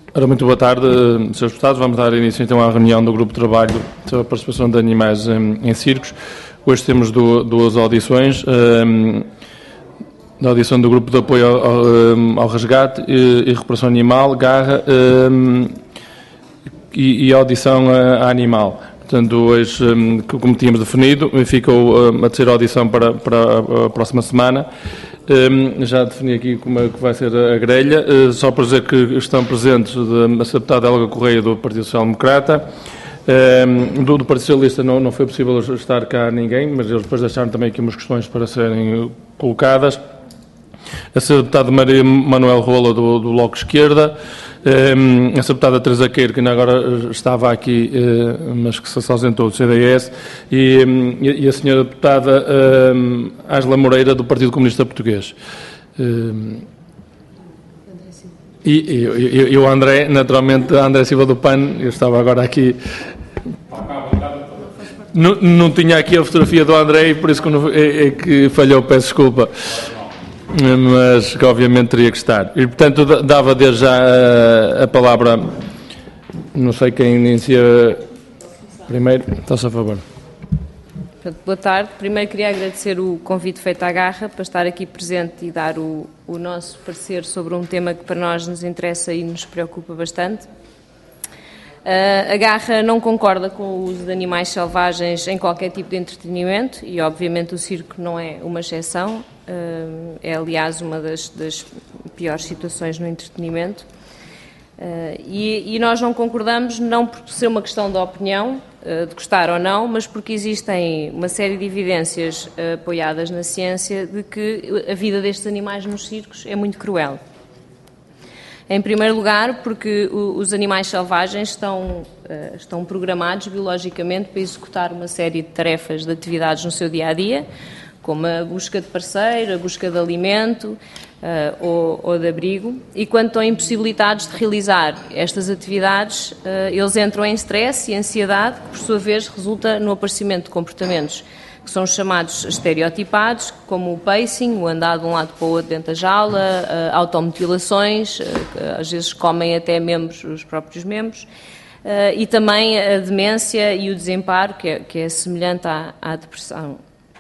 Ora, muito boa tarde, Srs. Deputados. Vamos dar início então à reunião do Grupo de Trabalho sobre a participação de animais em circos. Hoje temos duas audições, da audição do Grupo de Apoio ao Resgate e Recuperação Animal, Garra, e a audição a animal. Portanto, hoje, como tínhamos definido, ficou a terceira audição para a próxima semana. Já defini aqui como é que vai ser a grelha, só para dizer que estão presentes a Sra. Deputada Helga Correia, do Partido Social Democrata. Do Partido Socialista não foi possível estar cá ninguém, mas eles depois deixaram também aqui umas questões para serem colocadas. A Sra. Deputada Maria Manuel Rola, do Bloco Esquerda. A Sra. Deputada Teresa Queiro, que ainda agora estava aqui, mas que se ausentou do CDS, e a Sra. Deputada Ângela Moreira, do Partido Comunista Português. E o André, naturalmente, André Silva do PAN, eu estava agora aqui. Não tinha aqui a fotografia do André e por isso que falhou, peço desculpa. Mas que obviamente teria que estar. E, portanto, dava desde já a palavra, não sei quem inicia primeiro, está-se a favor. Boa tarde. Primeiro queria agradecer o convite feito à Garra para estar aqui presente e dar o nosso parecer sobre um tema que para nós nos interessa e nos preocupa bastante. A Garra não concorda com o uso de animais selvagens em qualquer tipo de entretenimento e, obviamente, o circo não é uma exceção. É, aliás, uma das piores situações no entretenimento. E nós não concordamos, não por ser uma questão de opinião, de gostar ou não, mas porque existem uma série de evidências apoiadas na ciência de que a vida destes animais nos circos é muito cruel. Em primeiro lugar, porque os animais selvagens estão programados biologicamente para executar uma série de tarefas, de atividades no seu dia-a-dia, como a busca de parceiro, a busca de alimento ou de abrigo, e quando estão impossibilitados de realizar estas atividades, eles entram em stress e ansiedade, que por sua vez resulta no aparecimento de comportamentos que são chamados estereotipados, como o pacing, o andar de um lado para o outro dentro da jaula, automutilações, às vezes comem até membros, os próprios membros, e também a demência e o desamparo, que é semelhante à depressão.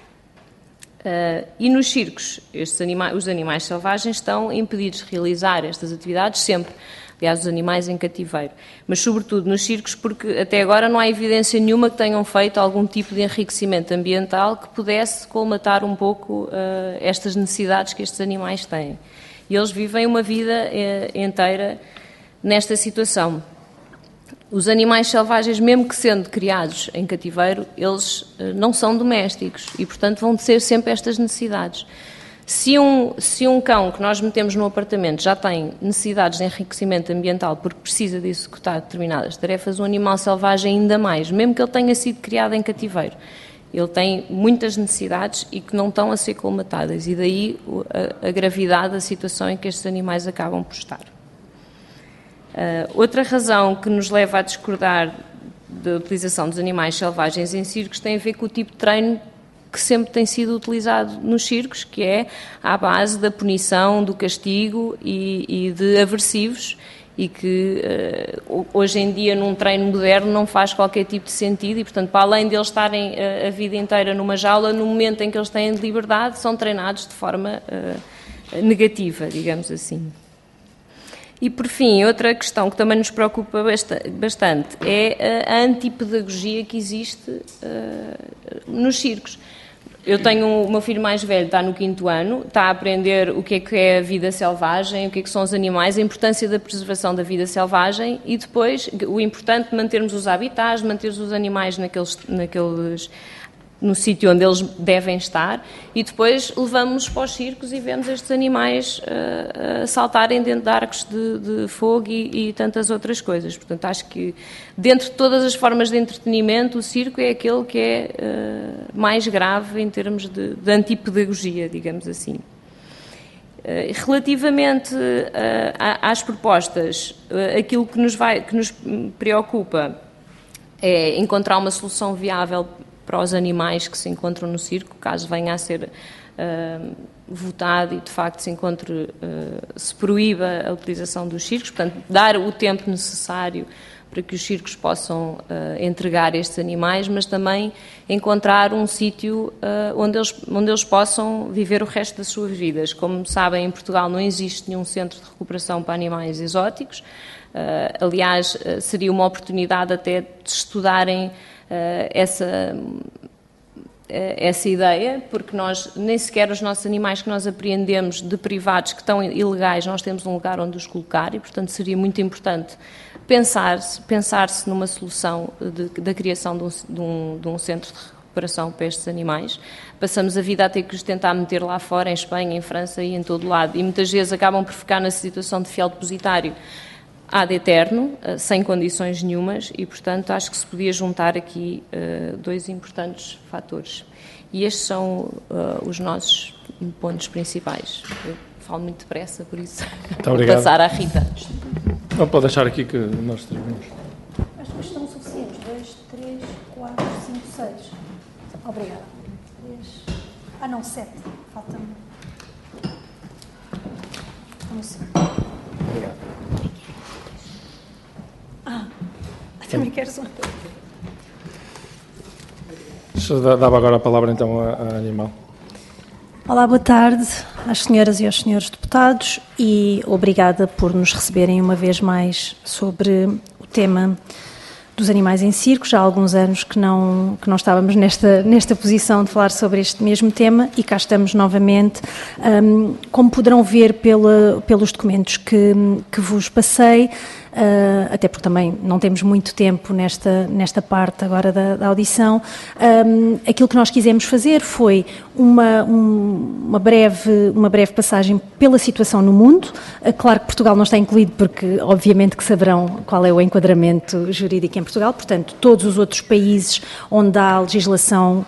E nos circos, os animais selvagens estão impedidos de realizar estas atividades sempre. Aliás, os animais em cativeiro, mas sobretudo nos circos, porque até agora não há evidência nenhuma que tenham feito algum tipo de enriquecimento ambiental que pudesse colmatar um pouco estas necessidades que estes animais têm. E eles vivem uma vida inteira nesta situação. Os animais selvagens, mesmo que sendo criados em cativeiro, eles não são domésticos e, portanto, vão ter sempre estas necessidades. Se um cão que nós metemos no apartamento já tem necessidades de enriquecimento ambiental porque precisa de executar determinadas tarefas, um animal selvagem ainda mais, mesmo que ele tenha sido criado em cativeiro. Ele tem muitas necessidades e que não estão a ser colmatadas, e daí a gravidade da situação em que estes animais acabam por estar. Outra razão que nos leva a discordar da utilização dos animais selvagens em circos tem a ver com o tipo de treino que sempre tem sido utilizado nos circos, que é à base da punição, do castigo e de aversivos, e que hoje em dia num treino moderno não faz qualquer tipo de sentido e, portanto, para além de eles estarem a vida inteira numa jaula, no momento em que eles têm de liberdade, são treinados de forma negativa, digamos assim. E, por fim, outra questão que também nos preocupa bastante é a antipedagogia que existe nos circos. Eu tenho o meu filho mais velho, está no 5º ano, está a aprender o que é a vida selvagem, o que são os animais, a importância da preservação da vida selvagem e depois o importante de mantermos os habitats, de mantermos os animais no sítio onde eles devem estar, e depois levamos-nos para os circos e vemos estes animais saltarem dentro de arcos de fogo e tantas outras coisas. Portanto, acho que dentre todas as formas de entretenimento, o circo é aquele que é mais grave em termos de antipedagogia, digamos assim. Relativamente às propostas, aquilo que nos preocupa é encontrar uma solução viável para os animais que se encontram no circo, caso venha a ser votado e de facto se proíba a utilização dos circos, portanto, dar o tempo necessário para que os circos possam entregar estes animais, mas também encontrar um sítio onde eles possam viver o resto das suas vidas. Como sabem, em Portugal não existe nenhum centro de recuperação para animais exóticos. Aliás, seria uma oportunidade até de estudarem essa ideia, porque nós, nem sequer os nossos animais que nós apreendemos de privados que estão ilegais, nós temos um lugar onde os colocar e, portanto, seria muito importante pensar-se numa solução da criação de um centro de recuperação para estes animais. Passamos a vida a ter que os tentar meter lá fora, em Espanha, em França e em todo lado, e muitas vezes acabam por ficar na situação de fiel depositário ad eterno, sem condições nenhumas, e, portanto, acho que se podia juntar aqui dois importantes fatores. E estes são os nossos pontos principais. Eu falo muito depressa, por isso vou passar à Rita. Não pode deixar aqui que nós terminamos. Acho que estão suficientes. 2, 3, 4, 5, 6. Obrigada. 3. Não, 7. Falta-me. Como assim? Obrigado. Também queres um. Dava agora a palavra então à Animal. Olá, boa tarde às senhoras e aos senhores deputados e obrigada por nos receberem uma vez mais sobre o tema dos animais em circo. Já há alguns anos que não estávamos nesta posição de falar sobre este mesmo tema e cá estamos novamente. Como poderão ver pelos documentos que vos passei, até porque também não temos muito tempo nesta parte agora da audição, aquilo que nós quisemos fazer foi uma breve passagem pela situação no mundo. Claro que Portugal não está incluído porque obviamente que saberão qual é o enquadramento jurídico em Portugal, portanto todos os outros países onde há legislação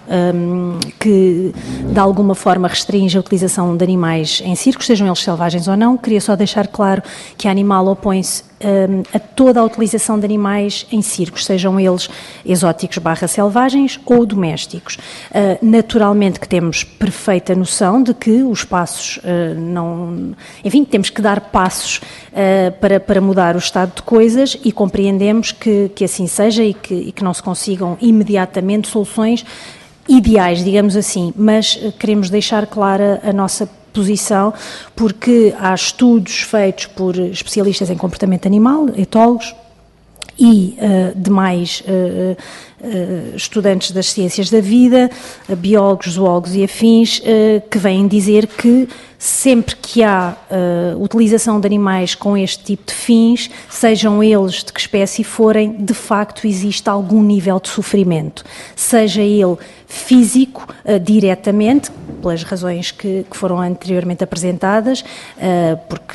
que de alguma forma restringe a utilização de animais em circos, sejam eles selvagens ou não. Queria só deixar claro que a Animal opõe-se a toda a utilização de animais em circos, sejam eles exóticos / selvagens ou domésticos. Naturalmente que temos perfeita noção de que os passos enfim, temos que dar passos para mudar o estado de coisas e compreendemos que assim seja e que não se consigam imediatamente soluções ideais, digamos assim, mas queremos deixar clara a nossa posição, porque há estudos feitos por especialistas em comportamento animal, etólogos, e demais estudantes das ciências da vida, biólogos, zoólogos e afins, que vêm dizer que sempre que há utilização de animais com este tipo de fins, sejam eles de que espécie forem, de facto existe algum nível de sofrimento, seja ele físico, diretamente, pelas razões que foram anteriormente apresentadas, porque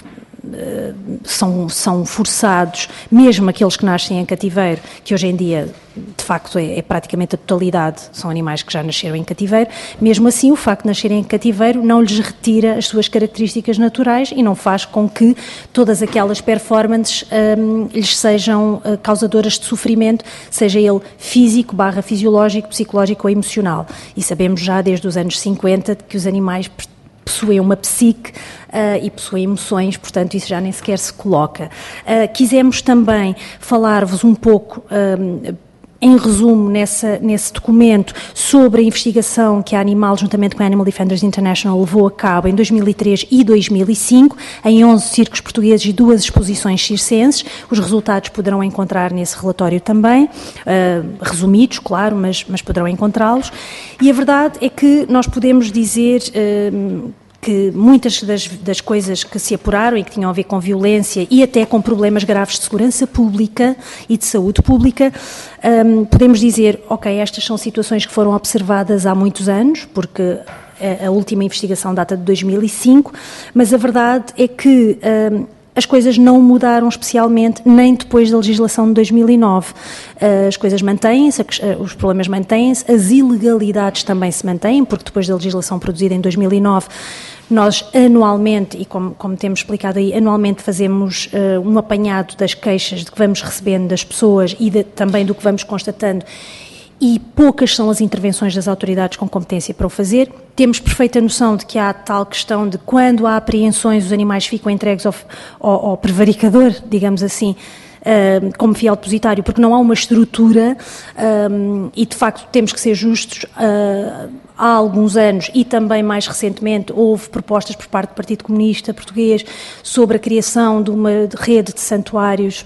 são forçados, mesmo aqueles que nascem em cativeiro, que hoje em dia, de facto, é praticamente a totalidade, são animais que já nasceram em cativeiro, mesmo assim o facto de nascerem em cativeiro não lhes retira as suas características naturais e não faz com que todas aquelas performances lhes sejam causadoras de sofrimento, seja ele físico / fisiológico, psicológico ou emocional. E sabemos já desde os anos 50 que os animais possuem uma psique e possuem emoções, portanto isso já nem sequer se coloca. Quisemos também falar-vos um pouco, em resumo, nesse documento, sobre a investigação que a Animal, juntamente com a Animal Defenders International, levou a cabo em 2003 e 2005, em 11 circos portugueses e 2 exposições circenses. Os resultados poderão encontrar nesse relatório também, resumidos, claro, mas poderão encontrá-los. E a verdade é que nós podemos dizer que muitas das coisas que se apuraram e que tinham a ver com violência e até com problemas graves de segurança pública e de saúde pública, podemos dizer, ok, estas são situações que foram observadas há muitos anos, porque a última investigação data de 2005, mas a verdade é que as coisas não mudaram especialmente nem depois da legislação de 2009. As coisas mantêm-se, os problemas mantêm-se, as ilegalidades também se mantêm, porque depois da legislação produzida em 2009, nós anualmente, e como temos explicado aí, anualmente fazemos um apanhado das queixas de que vamos recebendo das pessoas e também do que vamos constatando. e poucas são as intervenções das autoridades com competência para o fazer. Temos perfeita noção de que há tal questão de quando há apreensões os animais ficam entregues ao prevaricador, digamos assim, como fiel depositário, porque não há uma estrutura e, de facto, temos que ser justos. Há alguns anos e também mais recentemente houve propostas por parte do Partido Comunista Português sobre a criação de uma rede de santuários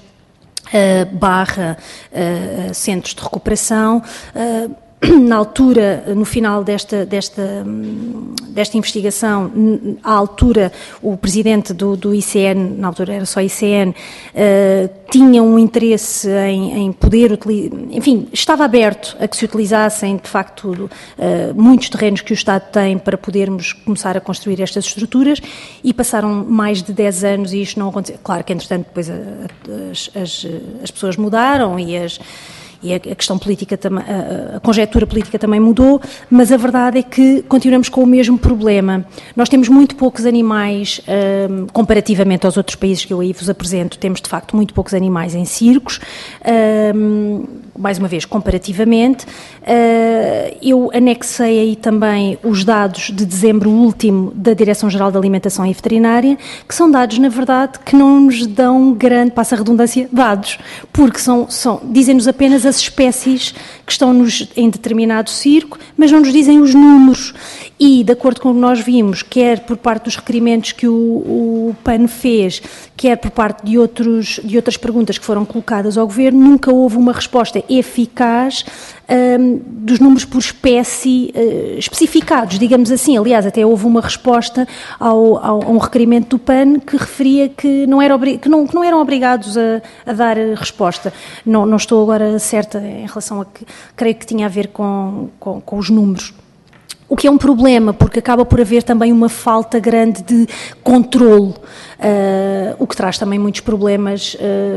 centros de recuperação. Na altura, no final desta investigação, à altura, o presidente do ICN, na altura era só ICN, tinha um interesse em poder utilizar, enfim, estava aberto a que se utilizassem, de facto, muitos terrenos que o Estado tem para podermos começar a construir estas estruturas, e passaram mais de 10 anos e isto não aconteceu. Claro que, entretanto, depois as pessoas mudaram e a questão política, a conjectura política também mudou, mas a verdade é que continuamos com o mesmo problema. Nós temos muito poucos animais, comparativamente aos outros países que eu aí vos apresento, temos de facto muito poucos animais em circos, mais uma vez, comparativamente. Eu anexei aí também os dados de dezembro último da Direção-Geral da Alimentação e Veterinária, que são dados, na verdade, que não nos dão grande, passa a redundância, dados, porque dizem-nos apenas as espécies que estão em determinado circo, mas não nos dizem os números. E, de acordo com o que nós vimos, quer por parte dos requerimentos que o PAN fez, quer por parte de outras perguntas que foram colocadas ao Governo, nunca houve uma resposta eficaz dos números por espécie especificados, digamos assim. Aliás, até houve uma resposta a um requerimento do PAN que referia que não eram obrigados a dar resposta. Não estou agora certa em relação a que creio que tinha a ver com os números. O que é um problema, porque acaba por haver também uma falta grande de controle, o que traz também muitos problemas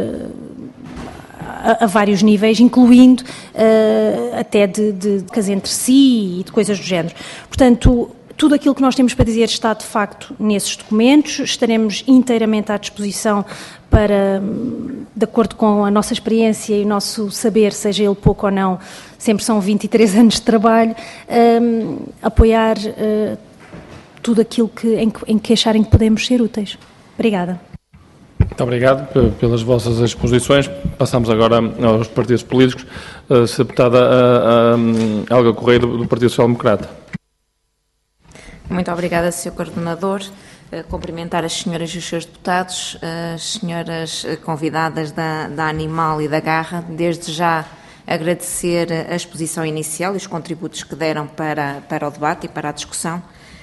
a vários níveis, incluindo até de casa entre si e de coisas do género. Portanto, tudo aquilo que nós temos para dizer está, de facto, nesses documentos. Estaremos inteiramente à disposição para, de acordo com a nossa experiência e o nosso saber, seja ele pouco ou não, sempre são 23 anos de trabalho, apoiar tudo aquilo em que acharem que podemos ser úteis. Obrigada. Muito obrigado pelas vossas exposições. Passamos agora aos partidos políticos. Sra. Deputada Helga Correia, do Partido Social Democrata. Muito obrigada, Sr. Coordenador. Cumprimentar as senhoras e os seus deputados, as senhoras convidadas da Animal e da Garra. Desde já agradecer a exposição inicial e os contributos que deram para o debate e para a discussão.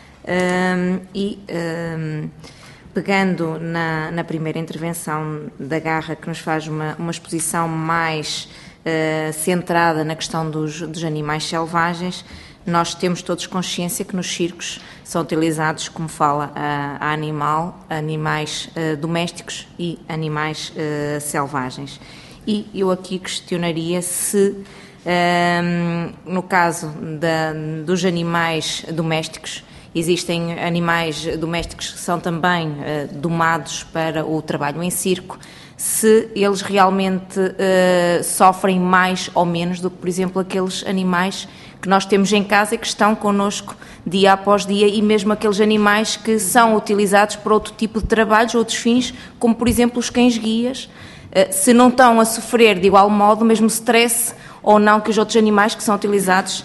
Pegando na primeira intervenção da Garra, que nos faz uma exposição mais centrada na questão dos animais selvagens, nós temos todos consciência que nos circos são utilizados, como fala a animais domésticos e animais selvagens. E eu aqui questionaria se, no caso dos animais domésticos, existem animais domésticos que são também domados para o trabalho em circo, se eles realmente sofrem mais ou menos do que, por exemplo, aqueles animais que nós temos em casa e que estão connosco dia após dia, e mesmo aqueles animais que são utilizados para outro tipo de trabalhos, outros fins, como, por exemplo, os cães-guias, se não estão a sofrer de igual modo o mesmo stress ou não que os outros animais que são utilizados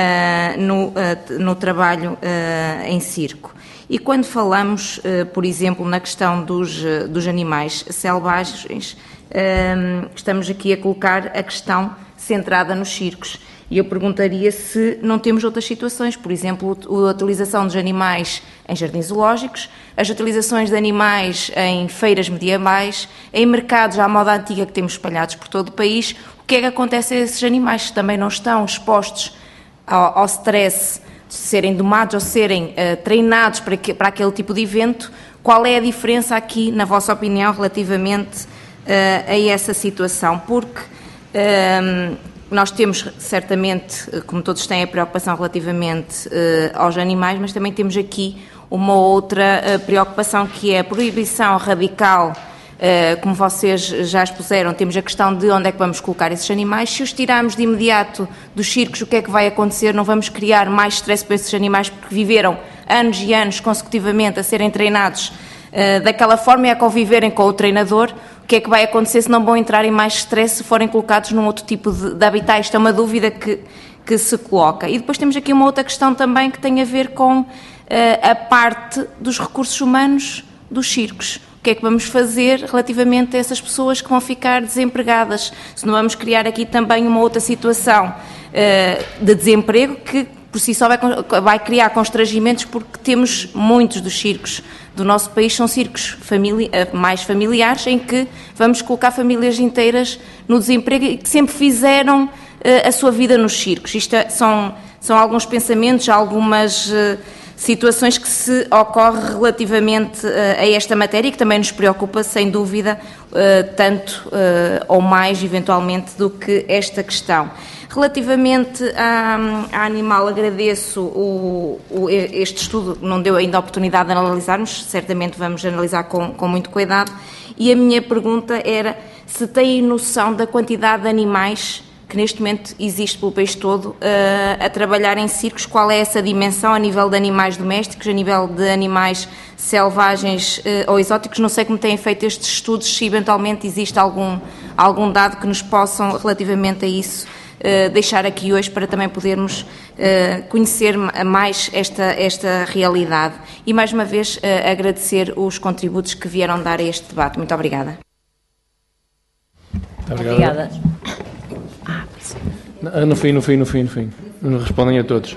no trabalho em circo. E quando falamos, por exemplo, na questão dos animais selvagens, estamos aqui a colocar a questão centrada nos circos. E eu perguntaria se não temos outras situações, por exemplo, a utilização dos animais em jardins zoológicos, as utilizações de animais em feiras medievais, em mercados à moda antiga que temos espalhados por todo o país. O que é que acontece a esses animais que também não estão expostos ao stress de serem domados ou serem treinados para aquele tipo de evento? Qual é a diferença aqui, na vossa opinião, relativamente a essa situação? Porque nós temos, certamente, como todos têm, a preocupação relativamente aos animais, mas também temos aqui uma outra preocupação, que é a proibição radical Como vocês já expuseram, temos a questão de onde é que vamos colocar esses animais. Se os tirarmos de imediato dos circos, o que é que vai acontecer? Não vamos criar mais stress para esses animais, porque viveram anos e anos consecutivamente a serem treinados daquela forma e a conviverem com o treinador. O que é que vai acontecer se não vão entrar em mais stress se forem colocados num outro tipo de habitat? Isto é uma dúvida que se coloca. E depois temos aqui uma outra questão também que tem a ver com a parte dos recursos humanos dos circos. O que é que vamos fazer relativamente a essas pessoas que vão ficar desempregadas? Se não vamos criar aqui também uma outra situação de desemprego que por si só vai criar constrangimentos, porque temos muitos dos circos do nosso país, são circos mais familiares, em que vamos colocar famílias inteiras no desemprego e que sempre fizeram a sua vida nos circos. Isto são alguns pensamentos, algumas situações que se ocorrem relativamente a esta matéria e que também nos preocupa, sem dúvida, tanto ou mais, eventualmente, do que esta questão. Relativamente à Animal, agradeço este estudo, não deu ainda a oportunidade de analisarmos, certamente vamos analisar com muito cuidado, e a minha pergunta era se têm noção da quantidade de animais que neste momento existe pelo país todo a trabalhar em circos, qual é essa dimensão a nível de animais domésticos, a nível de animais selvagens ou exóticos. Não sei como têm feito estes estudos, se eventualmente existe algum dado que nos possam, relativamente a isso, deixar aqui hoje para também podermos conhecer mais esta realidade. E mais uma vez agradecer os contributos que vieram dar a este debate. Muito obrigada. Obrigada. No fim. Respondem a todos.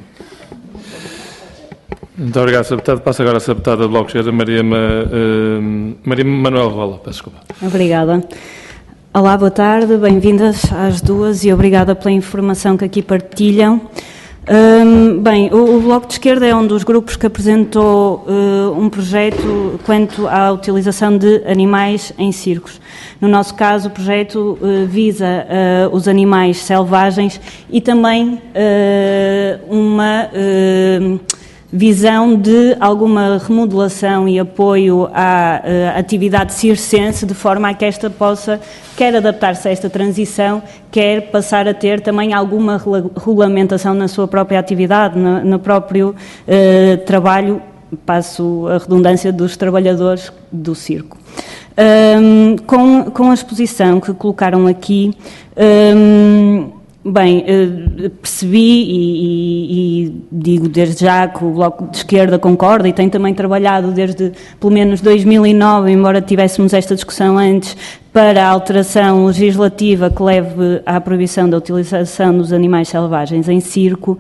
Muito obrigado, Sr. Deputado. Passo agora a Sra. Deputada do Bloco de Esquerda, Maria Manuel Rola. Peço desculpa. Obrigada. Olá, boa tarde, bem-vindas às duas e obrigada pela informação que aqui partilham. Bem, o Bloco de Esquerda é um dos grupos que apresentou um projeto quanto à utilização de animais em circos. No nosso caso, o projeto visa os animais selvagens e também uma visão de alguma remodelação e apoio à atividade circense, de forma a que esta possa quer adaptar-se a esta transição, quer passar a ter também alguma regulamentação na sua própria atividade, no próprio trabalho, passo a redundância, dos trabalhadores do circo. Com a exposição que colocaram aqui, bem, percebi e digo desde já que o Bloco de Esquerda concorda e tem também trabalhado desde pelo menos 2009, embora tivéssemos esta discussão antes, para a alteração legislativa que leve à proibição da utilização dos animais selvagens em circo,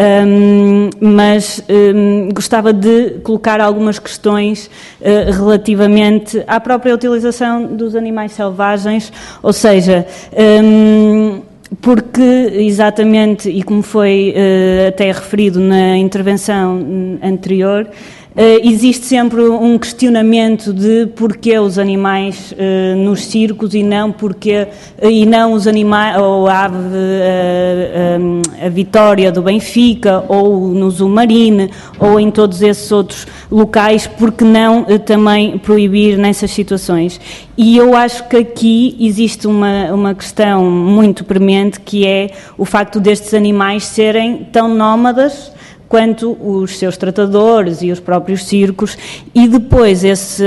mas gostava de colocar algumas questões relativamente à própria utilização dos animais selvagens, ou seja, porque, exatamente, e como foi até referido na intervenção anterior, existe sempre um questionamento de porquê os animais nos circos e não os animais, ou a Vitória do Benfica, ou no Zumarine, ou em todos esses outros locais, porque não também proibir nessas situações. E eu acho que aqui existe uma questão muito premente, que é o facto destes animais serem tão nómadas quanto os seus tratadores e os próprios circos, e depois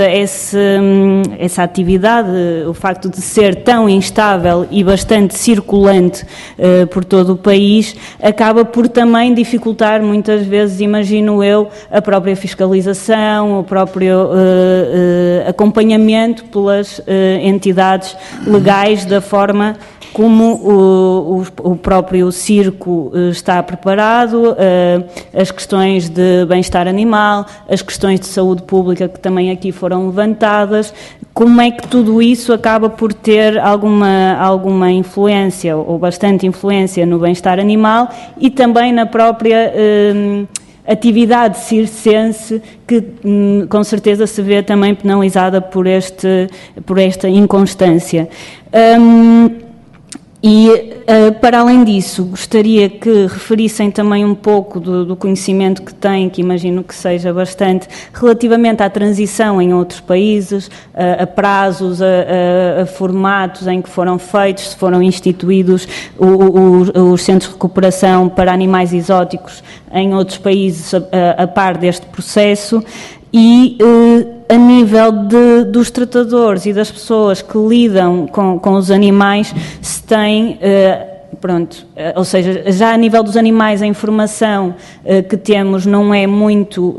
essa atividade, o facto de ser tão instável e bastante circulante por todo o país, acaba por também dificultar muitas vezes, imagino eu, a própria fiscalização, o próprio acompanhamento pelas entidades legais da forma como o próprio circo está preparado, as questões de bem-estar animal, as questões de saúde pública que também aqui foram levantadas, como é que tudo isso acaba por ter alguma influência, ou bastante influência, no bem-estar animal e também na própria atividade circense, que com certeza se vê também penalizada por esta inconstância. E, para além disso, gostaria que referissem também um pouco do conhecimento que têm, que imagino que seja bastante, relativamente à transição em outros países, a prazos, a formatos em que foram feitos, se foram instituídos os centros de recuperação para animais exóticos em outros países a par deste processo. E a nível dos tratadores e das pessoas que lidam com os animais, se tem, ou seja, já a nível dos animais a informação que temos não é muito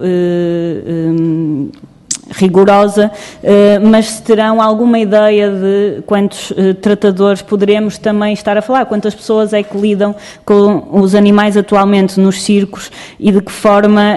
rigorosa, mas se terão alguma ideia de quantos tratadores poderemos também estar a falar, quantas pessoas é que lidam com os animais atualmente nos circos e de que forma,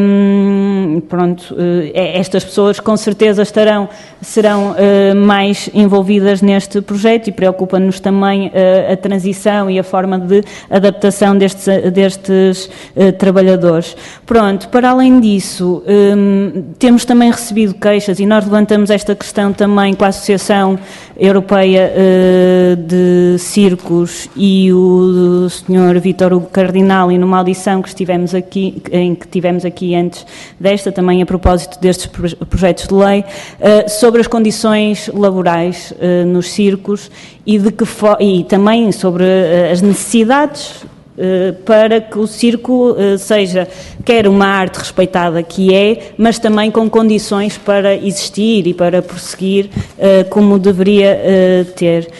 estas pessoas com certeza serão mais envolvidas neste projeto e preocupa-nos também a transição e a forma de adaptação destes trabalhadores. Pronto, para além disso, temos também recebido queixas, e nós levantamos esta questão também com a Associação Europeia de Circos e o Sr. Vítor Hugo Cardinal, e numa audição que tivemos aqui antes desta, também a propósito destes projetos de lei, sobre as condições laborais nos circos e também sobre as necessidades para que o circo seja quer uma arte respeitada que é, mas também com condições para existir e para prosseguir como deveria ter.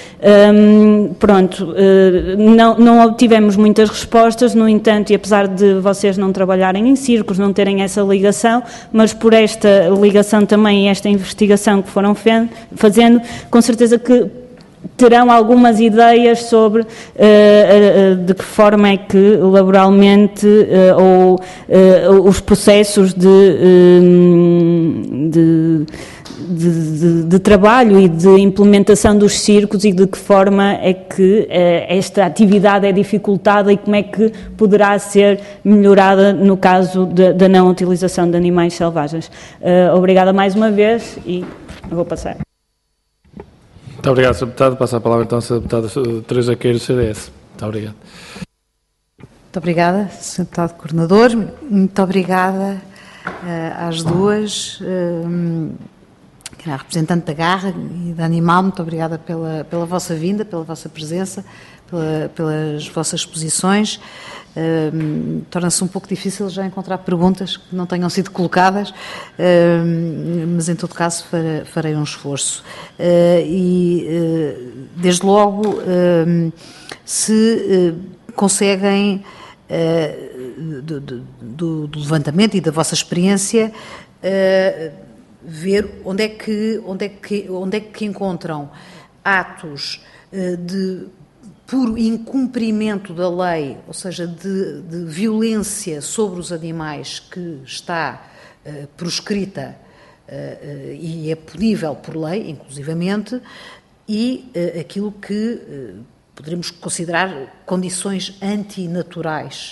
Não obtivemos muitas respostas, no entanto, e apesar de vocês não trabalharem em circos, não terem essa ligação, mas por esta ligação também e esta investigação que foram fazendo, com certeza que terão algumas ideias sobre de que forma é que laboralmente os processos de trabalho e de implementação dos circos e de que forma é que esta atividade é dificultada e como é que poderá ser melhorada no caso da não utilização de animais selvagens. Obrigada mais uma vez e vou passar. Muito obrigado, Sr. Deputado. Passo a palavra então à Sra. Deputada Teresa Queiroz, CDS. Muito obrigado. Muito obrigada, Sr. Deputado Coordenador. Muito obrigada às duas, à representante da Garra e da Animal. Muito obrigada pela vossa vinda, pela vossa presença, pelas vossas exposições. Torna-se um pouco difícil já encontrar perguntas que não tenham sido colocadas, mas em todo caso farei um esforço. Desde logo, se conseguem, do levantamento e da vossa experiência, ver onde é que encontram atos de puro incumprimento da lei, ou seja, de violência sobre os animais que está proscrita e é punível por lei, inclusivamente, e aquilo que poderíamos considerar condições antinaturais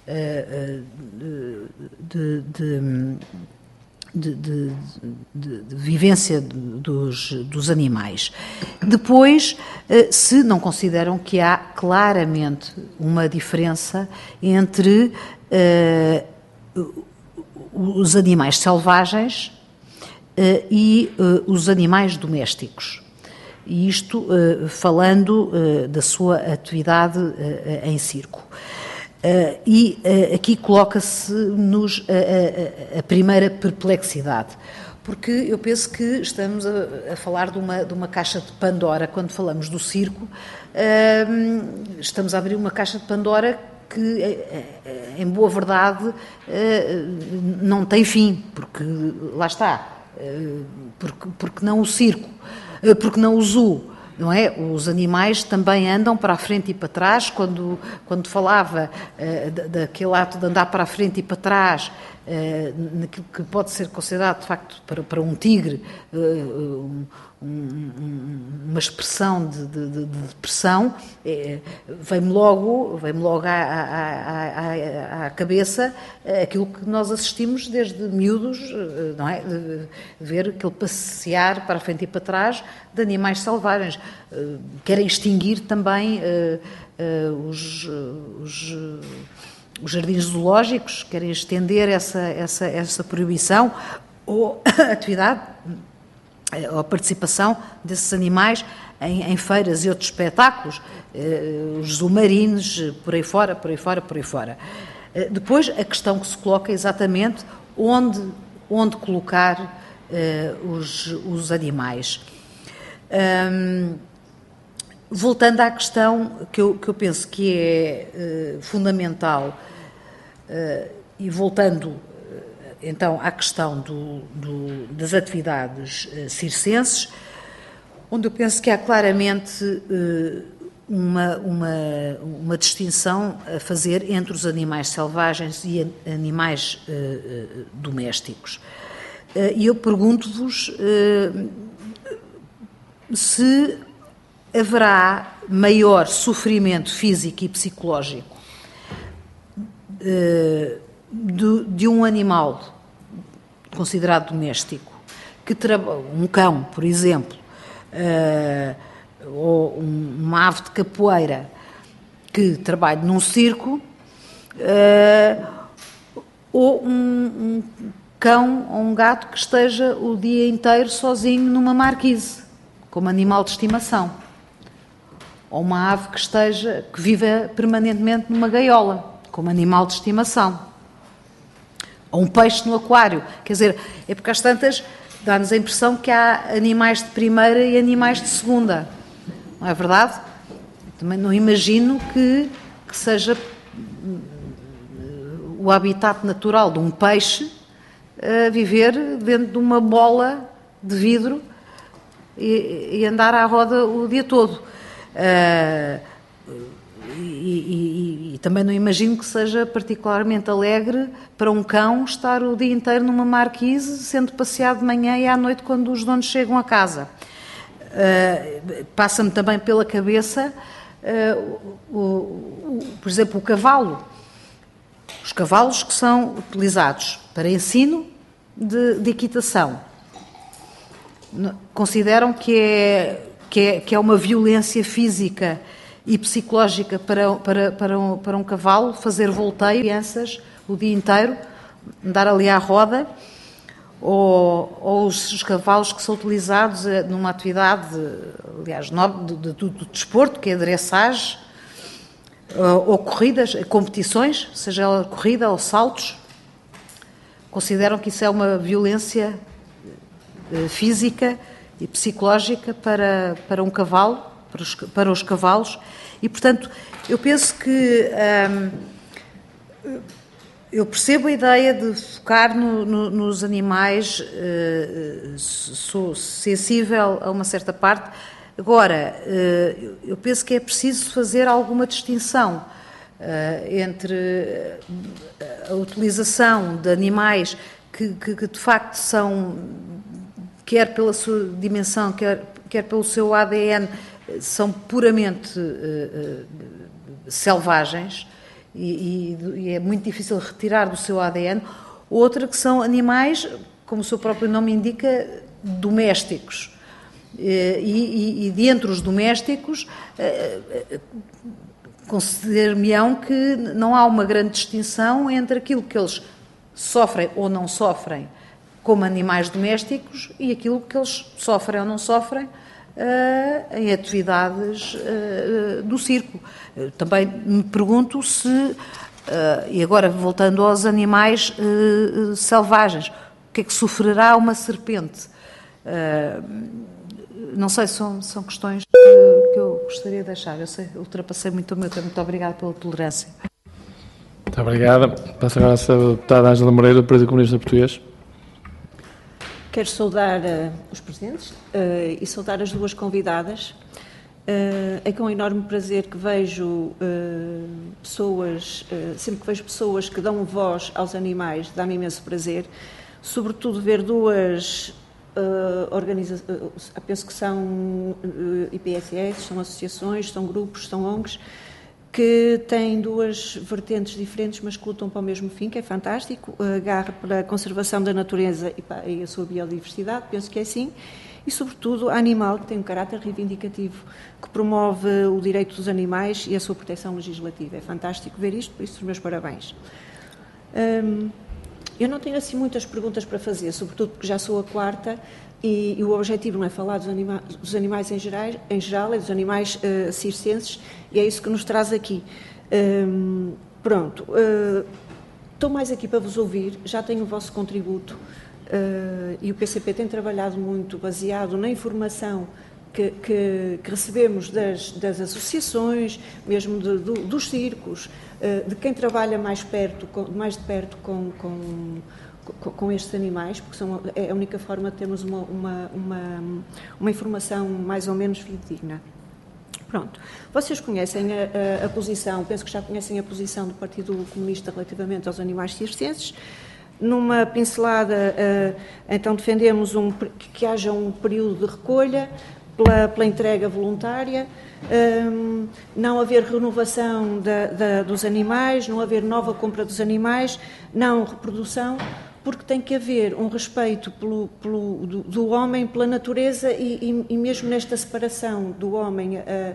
de vivência dos animais. Depois, se não consideram que há claramente uma diferença entre os animais selvagens e os animais domésticos. E isto falando da sua atividade em circo. Aqui coloca-se-nos a primeira perplexidade, porque eu penso que estamos a falar de uma caixa de Pandora. Quando falamos do circo, estamos a abrir uma caixa de Pandora que, em boa verdade, não tem fim, porque lá está, porque não o circo, porque não o zoo. Não é? Os animais também andam para a frente e para trás. Quando falava daquele ato de andar para a frente e para trás, naquilo que pode ser considerado, de facto, para um tigre, uma expressão de depressão, vem-me logo à cabeça aquilo que nós assistimos desde miúdos, não é? De ver aquele passear para a frente e para trás de animais selvagens. Querem extinguir também os jardins zoológicos, querem estender essa proibição ou a atividade ou a participação desses animais em feiras e outros espetáculos, os zoomarines, por aí fora. Depois, a questão que se coloca é exatamente onde colocar os animais. Voltando à questão que eu penso que é fundamental, e voltando então à questão das atividades circenses, onde eu penso que há claramente uma distinção a fazer entre os animais selvagens e animais domésticos. E eu pergunto-vos se haverá maior sofrimento físico e psicológico de um animal considerado doméstico, um cão, por exemplo, ou uma ave de capoeira que trabalhe num circo, ou um cão ou um gato que esteja o dia inteiro sozinho numa marquise, como animal de estimação. Ou uma ave que viva permanentemente numa gaiola, como animal de estimação. Ou um peixe no aquário. Quer dizer, é porque às tantas dá-nos a impressão que há animais de primeira e animais de segunda. Não é verdade? Também não imagino que seja o habitat natural de um peixe viver dentro de uma bola de vidro e andar à roda o dia todo. E também não imagino que seja particularmente alegre para um cão estar o dia inteiro numa marquise, sendo passeado de manhã e à noite quando os donos chegam a casa. Passa-me também pela cabeça, por exemplo, o cavalo. Os cavalos que são utilizados para ensino de equitação. Consideram que é uma violência física e psicológica para um cavalo fazer volteio, crianças o dia inteiro, andar ali à roda, ou os cavalos que são utilizados numa atividade, aliás, do desporto, que é a dressage, ou corridas, competições, seja ela corrida ou saltos, consideram que isso é uma violência física e psicológica para um cavalo, para os cavalos, e portanto eu penso que eu percebo a ideia de focar nos animais, sou sensível a uma certa parte. Agora, eu penso que é preciso fazer alguma distinção entre a utilização de animais que de facto são, quer pela sua dimensão, quer pelo seu ADN, são puramente selvagens e é muito difícil retirar do seu ADN. Outra que são animais, como o seu próprio nome indica, domésticos. E de entre os domésticos, considero-me-ão que não há uma grande distinção entre aquilo que eles sofrem ou não sofrem como animais domésticos e aquilo que eles sofrem ou não sofrem em atividades do circo. Também me pergunto se, e agora voltando aos animais selvagens, o que é que sofrerá uma serpente? Não sei, são questões que eu gostaria de deixar. Eu sei, ultrapassei muito o meu tempo. Muito obrigada pela tolerância. Muito obrigada. Passo agora a ser a deputada Ângela Moreira, do Partido Comunista Português. Quero saudar os presentes e saudar as duas convidadas. É com enorme prazer que vejo pessoas, sempre que vejo pessoas que dão voz aos animais, dá-me imenso prazer, sobretudo ver duas penso que são IPSS, são associações, são grupos, são ONGs, que têm duas vertentes diferentes, mas que lutam para o mesmo fim, que é fantástico, a garra pela conservação da natureza e a sua biodiversidade, penso que é assim, e sobretudo a Animal, que tem um caráter reivindicativo, que promove o direito dos animais e a sua proteção legislativa. É fantástico ver isto, por isso os meus parabéns. Eu não tenho assim muitas perguntas para fazer, sobretudo porque já sou a quarta e o objetivo não é falar dos animais em geral, é dos animais circenses, e é isso que nos traz aqui. Pronto, estou mais aqui para vos ouvir, já tenho o vosso contributo e o PCP tem trabalhado muito baseado na informação que recebemos das associações, mesmo dos circos, de quem trabalha mais de perto com estes animais, porque é a única forma de termos uma informação mais ou menos fidedigna. Pronto. Vocês conhecem a posição, penso que já conhecem a posição do Partido Comunista relativamente aos animais circenses. Numa pincelada, então defendemos que haja um período de recolha pela entrega voluntária, não haver renovação dos animais, não haver nova compra dos animais, não reprodução, porque tem que haver um respeito do homem pela natureza e mesmo nesta separação do homem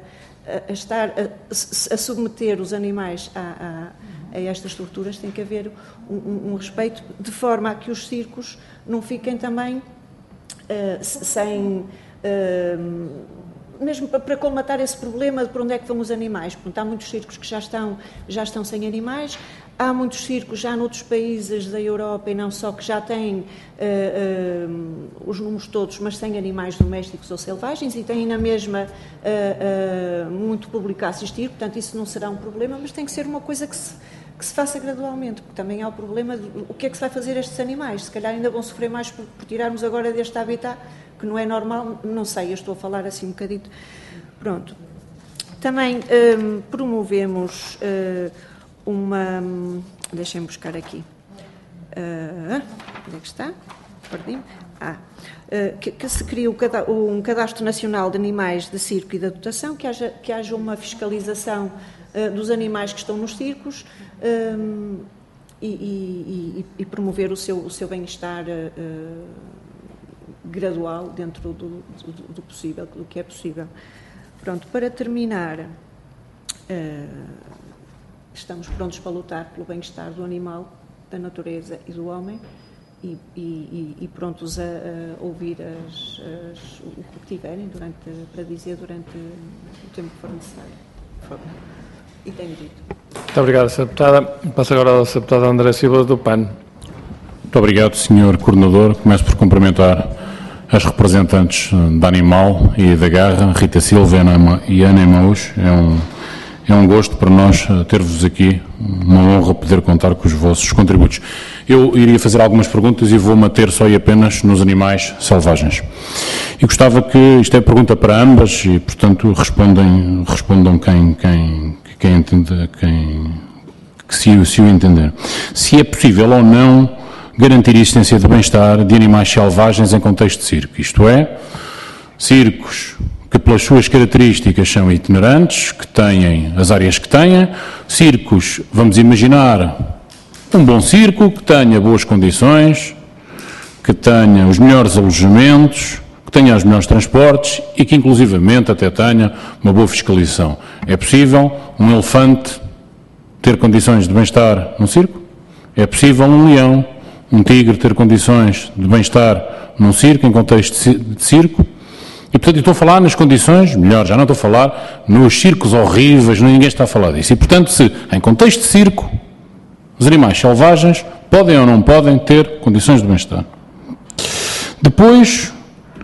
a submeter os animais a estas torturas, tem que haver um respeito de forma a que os circos não fiquem também sem... mesmo para colmatar esse problema de por onde é que vão os animais. Portanto, há muitos circos que já estão sem animais, há muitos circos já noutros países da Europa e não só que já têm os números todos, mas sem animais domésticos ou selvagens e têm na mesma muito público a assistir, portanto isso não será um problema, mas tem que ser uma coisa que se faça gradualmente, porque também há o problema de o que é que se vai fazer a estes animais, se calhar ainda vão sofrer mais por tirarmos agora deste habitat, que não é normal, não sei, eu estou a falar assim um bocadito. Pronto. Também promovemos deixem-me buscar aqui. Onde é que está? Perdi-me. Que se cria um cadastro nacional de animais de circo e de dotação, que haja uma fiscalização dos animais que estão nos circos e promover o seu bem-estar gradual dentro do possível, do que é possível. Pronto, para terminar, estamos prontos para lutar pelo bem-estar do animal, da natureza e do homem e prontos a ouvir o que tiverem para dizer durante o tempo que for necessário. E tenho dito. Muito obrigado, Sra. Deputada. Passo agora à Sra. Deputada André Silva, do PAN. Muito obrigado, Sr. Coordenador. Começo por cumprimentar as representantes da Animal e da Garra, Rita Silva e Ana Emaús. É um gosto para nós ter-vos aqui, uma honra poder contar com os vossos contributos. Eu iria fazer algumas perguntas e vou manter só e apenas nos animais selvagens. E gostava que, isto é pergunta para ambas e, portanto, respondam quem entende, se o entender. Se é possível ou não garantir a existência de bem-estar de animais selvagens em contexto de circo, isto é, circos que pelas suas características são itinerantes, que têm as áreas que têm, circos, vamos imaginar, um bom circo, que tenha boas condições, que tenha os melhores alojamentos, que tenha os melhores transportes e que inclusivamente até tenha uma boa fiscalização. É possível um elefante ter condições de bem-estar num circo? É possível um leão, um tigre ter condições de bem-estar num circo, em contexto de circo? E, portanto, estou a falar nas condições, melhor, já não estou a falar nos circos horríveis, ninguém está a falar disso. E, portanto, se em contexto de circo, os animais selvagens podem ou não podem ter condições de bem-estar. Depois,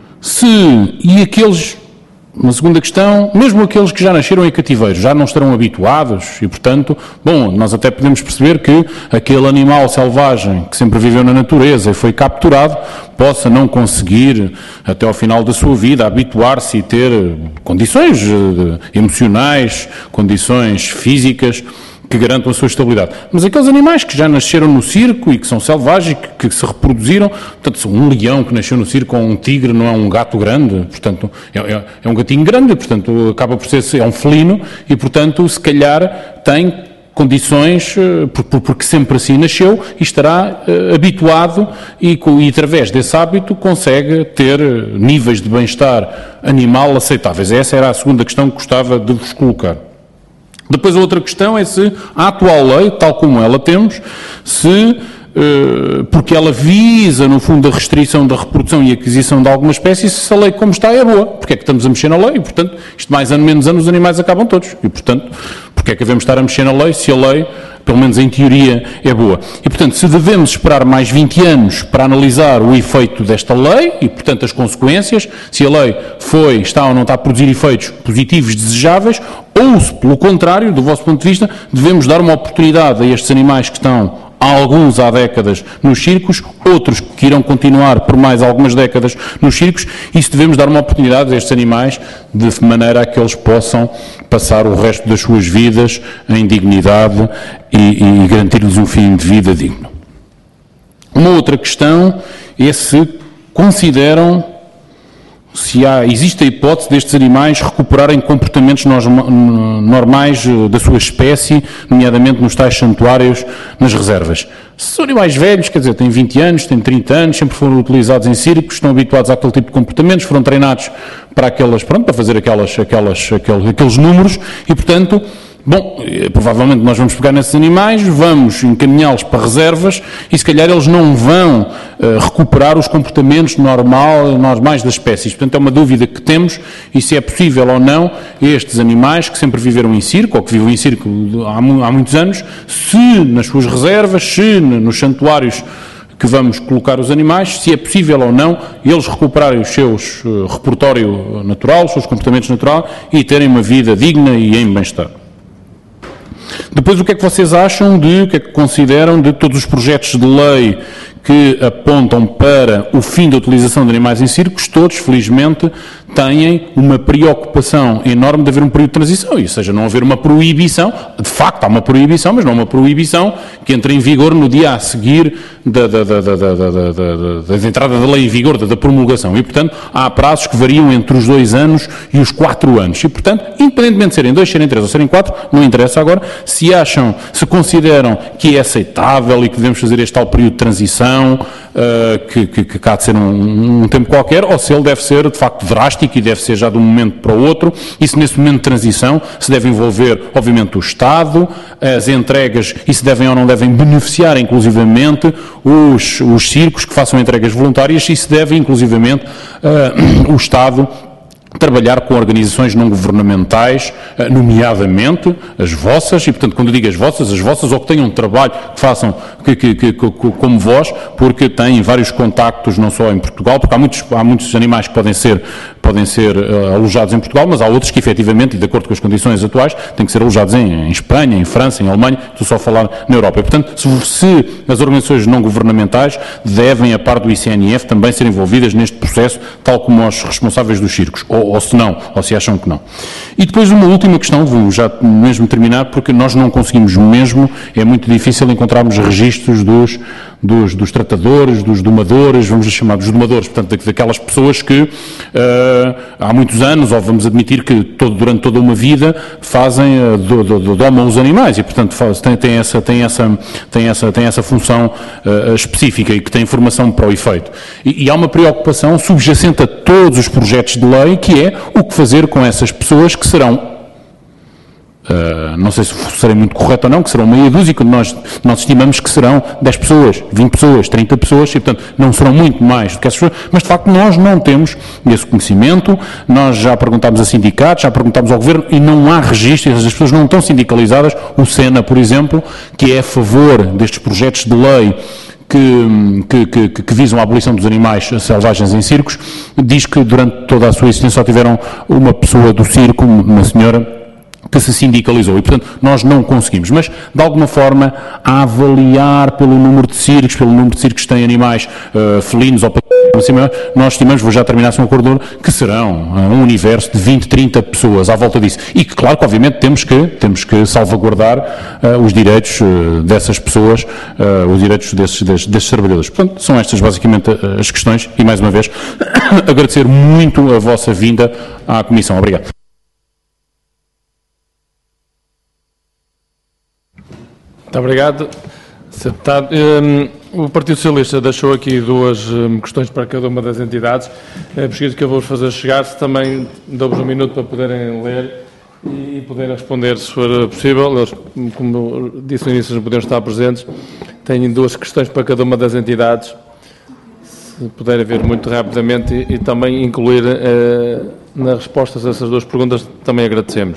uma segunda questão, mesmo aqueles que já nasceram em cativeiro, já não estarão habituados e, portanto, nós até podemos perceber que aquele animal selvagem que sempre viveu na natureza e foi capturado, possa não conseguir, até ao final da sua vida, habituar-se e ter condições emocionais, condições físicas, que garantam a sua estabilidade. Mas aqueles animais que já nasceram no circo e que são selvagens, que se reproduziram, portanto, um leão que nasceu no circo ou um tigre não é um gato grande, portanto, é um gatinho grande, portanto, acaba por ser, é um felino e, portanto, se calhar tem condições, porque sempre assim nasceu e estará habituado e através desse hábito consegue ter níveis de bem-estar animal aceitáveis. Essa era a segunda questão que gostava de vos colocar. Depois a outra questão é se a atual lei, tal como ela temos, porque ela visa, no fundo, a restrição da reprodução e aquisição de alguma espécie, se a lei como está é boa. Porque é que estamos a mexer na lei? E, portanto, isto mais ano, menos ano, os animais acabam todos. E, portanto, porque é que devemos estar a mexer na lei se a lei, pelo menos em teoria, é boa? E, portanto, se devemos esperar mais 20 anos para analisar o efeito desta lei e, portanto, as consequências, se a lei está ou não está a produzir efeitos positivos desejáveis, ou se, pelo contrário, do vosso ponto de vista, devemos dar uma oportunidade a estes animais que estão alguns há décadas nos circos, outros que irão continuar por mais algumas décadas nos circos, e se devemos dar uma oportunidade a estes animais de maneira a que eles possam passar o resto das suas vidas em dignidade e garantir-lhes um fim de vida digno. Uma outra questão é se consideram existe a hipótese destes animais recuperarem comportamentos normais da sua espécie, nomeadamente nos tais santuários, nas reservas. Se são animais velhos, quer dizer, têm 20 anos, têm 30 anos, sempre foram utilizados em circos, estão habituados àquele tipo de comportamentos, foram treinados para fazer aqueles números e, portanto, provavelmente nós vamos pegar nesses animais, vamos encaminhá-los para reservas e se calhar eles não vão recuperar os comportamentos normais das espécies. Portanto, é uma dúvida que temos e se é possível ou não estes animais que sempre viveram em circo ou que vivem em circo há muitos anos, se nas suas reservas, se nos santuários que vamos colocar os animais, se é possível ou não eles recuperarem o seu repertório natural, os seus comportamentos naturais e terem uma vida digna e em bem-estar. Depois, o que é que vocês acham o que é que consideram de todos os projetos de lei que apontam para o fim da utilização de animais em circos? Todos, felizmente, têm uma preocupação enorme de haver um período de transição, ou seja, não haver uma proibição, de facto há uma proibição, mas não uma proibição que entre em vigor no dia a seguir da entrada da lei em vigor, da promulgação, e portanto há prazos que variam entre os 2 anos e os 4 anos, e portanto, independentemente de serem 2, serem 3 ou serem 4, não interessa agora, se consideram que é aceitável e que devemos fazer este tal período de transição, que há de ser um tempo qualquer, ou se ele deve ser de facto drástico e deve ser já de um momento para o outro, e se nesse momento de transição se deve envolver, obviamente, o Estado, as entregas, e se devem ou não devem beneficiar, inclusivamente, os circos que façam entregas voluntárias, e se deve, inclusivamente, o Estado trabalhar com organizações não governamentais, nomeadamente as vossas, e portanto quando eu digo as vossas ou que tenham um trabalho que façam como vós, porque têm vários contactos não só em Portugal, porque há muitos animais que podem ser alojados em Portugal, mas há outros que efetivamente, e de acordo com as condições atuais, têm que ser alojados em Espanha, em França, em Alemanha, estou só a falar na Europa. E, portanto, se as organizações não governamentais devem, a par do ICNF, também ser envolvidas neste processo, tal como os responsáveis dos circos, ou se não, ou se acham que não. E depois uma última questão, vou já mesmo terminar, porque nós não conseguimos mesmo, é muito difícil encontrarmos registros dos tratadores, dos domadores, vamos chamar dos domadores, portanto, daquelas pessoas que há muitos anos, ou vamos admitir que durante toda uma vida domam os animais e, portanto, tem essa função específica e que tem informação para o efeito. E há uma preocupação subjacente a todos os projetos de lei, que é o que fazer com essas pessoas que serão, não sei se serei muito correto ou não, que serão meia dúzia, quando nós estimamos que serão 10 pessoas, 20 pessoas, 30 pessoas, e portanto não serão muito mais do que essas pessoas, mas de facto nós não temos esse conhecimento, nós já perguntámos a sindicatos, já perguntámos ao Governo e não há registro, as pessoas não estão sindicalizadas. O SENA, por exemplo, que é a favor destes projetos de lei que visam a abolição dos animais selvagens em circos, diz que durante toda a sua existência só tiveram uma pessoa do circo, uma senhora, que se sindicalizou, e portanto nós não conseguimos, mas de alguma forma a avaliar pelo número de circos que têm animais felinos ou Nós estimamos, vou já terminar, Sr. Coordenador, que serão um universo de 20, 30 pessoas à volta disso. E que, claro, que obviamente temos que salvaguardar os direitos dessas pessoas, os direitos desses trabalhadores. Portanto, são estas basicamente as questões e, mais uma vez, agradecer muito a vossa vinda à Comissão. Obrigado. Muito obrigado. O Partido Socialista deixou aqui duas questões para cada uma das entidades. É preciso que eu vou fazer chegar, se também dou-vos um minuto para poderem ler e poderem responder, se for possível. Eles, como disse no início, não podem estar presentes. Tenho duas questões para cada uma das entidades. Se puderem ver muito rapidamente e também incluir nas respostas a essas duas perguntas, também agradecemos.